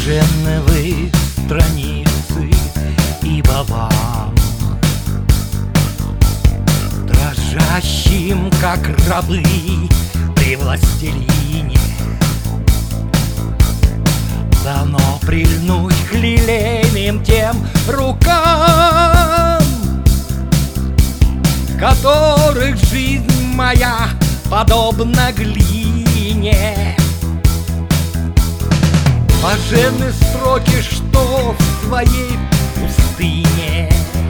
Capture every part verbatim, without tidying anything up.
Блаженны вы страницы, ибо вам, дрожащим, как рабы при властелине, дано прильнуть к лилейным тем рукам, которых жизнь моя подобна глине. Блаженны строки, что в своей пустыне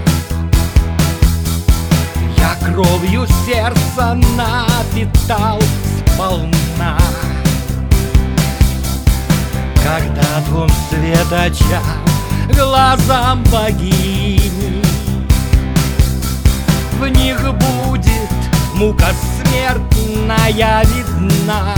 я кровью сердца напитал сполна. Когда двум светочам, глазам богини, в них будет мука смертная видна.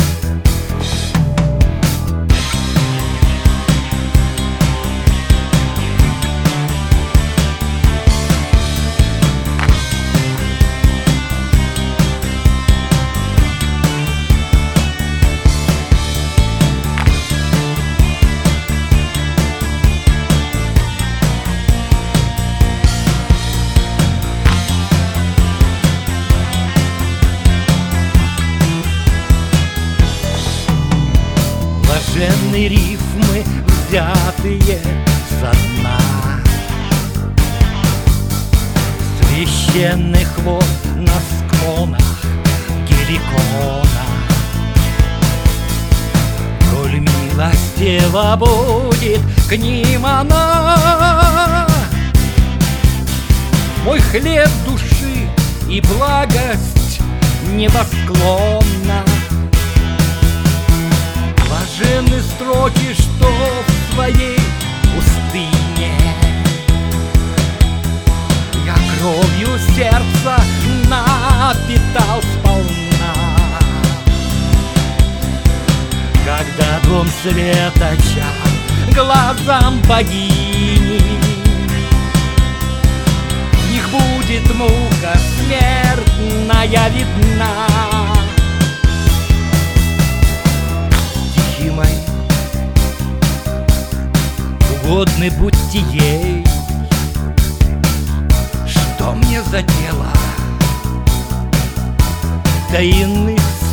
Блаженны рифмы, взятые со дна, священный хвост на склонах Геликона. Коль милостиво будет к ним она, мой хлеб души и благость небосклонна. Блаженны строки, что в своей пустыне я кровью сердца напитал сполна. Когда двум светочам, глазам богини, в них будет мука смертная видна. Угодны будьте ей, что мне за дело до иных